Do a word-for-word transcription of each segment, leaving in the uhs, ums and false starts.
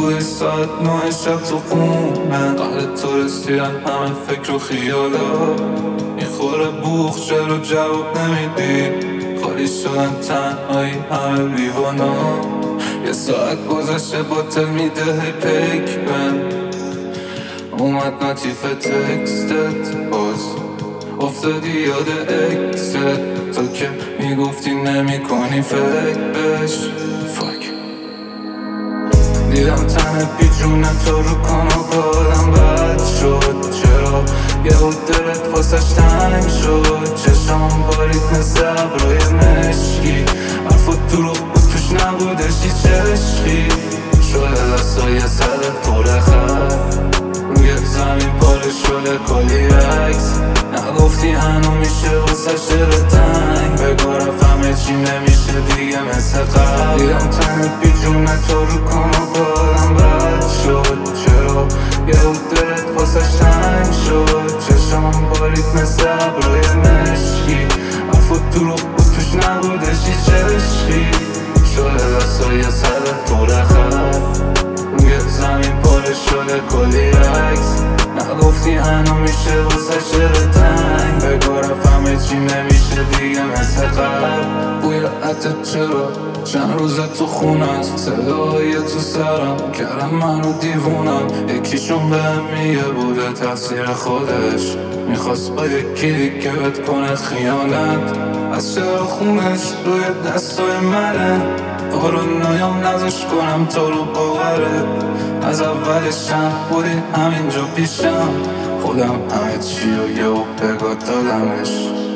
توی ساعت نه شب تو خونه قهر تو رسیدن همه فکر و خیالات میخوره بوخ چرا جواب نمیدی خالی شدن تنهایی همه لیوانا یه ساعت گذشته باطل میده هی پیک بن اومد نتیف تکستت باز افتادی یاد اکست تو که میگفتی نمی کنی فکر بش فاک دیدم تنه بیجونه تو رو کن و بالم بد شد چرا یه بود دلت واسش تنگ شد چشم بارید مثل ابرای مشکی حرفت تو رو بود توش نبودش هیچ عشقی شده دستای سرت پر خط روی زمین پاره شده کلی عکس نگفتی هنو میشه واسش دل تنگ بگو رفت چی نمیشه دیگه مثل قبل دیدم تنت بیجونه تو رو کن و بالم بد شد چرا یه بود دلت واسش تنگ شد چشم بارید مثل ابرای مشکی حرفت تو رو بود توش نبودش هیچ عشقی شده دستای سرت پر خط روی زمین پاره شده کلی عکس نگفتی هنو میشه واسه شده تنگ بگو رفت چی نمیشه دیگه مثل قبل بوی عطر چرا چند روزه تو خونست صدای تو سرم کردم منو دیوونم یکیشون بهم میگه بوده تقصیر خودش میخواست با یکی دیگه بهت کنه خیانت از چرا خونش روی دستای منه پارانویام نذاش کنم تو رو باوره از اولشم بودی همینجا پیشم خودم همه چی رو یه و بگاه دادمش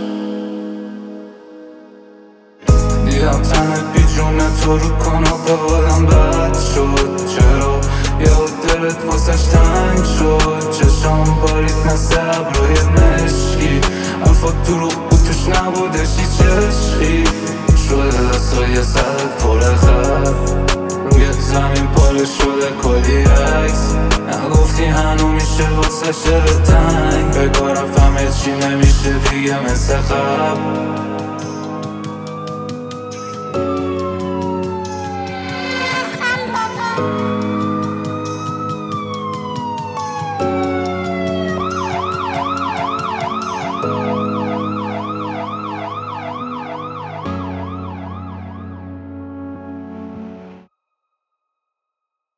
دیدم تنت بیجونه تو رو کن و بالم بد شد چرا یه و دلت واسش تنگ شد چشم بارید مثل ابرای مشکی حرفات تو رو بود توش نبودش هیچ عشقی شده دستای سرت پر خط روی زمین پاره شده کلی عکس نگفتی هنو میشه واسه شده تنگ بگو رفت چی نمیشه دیگه مثل قبل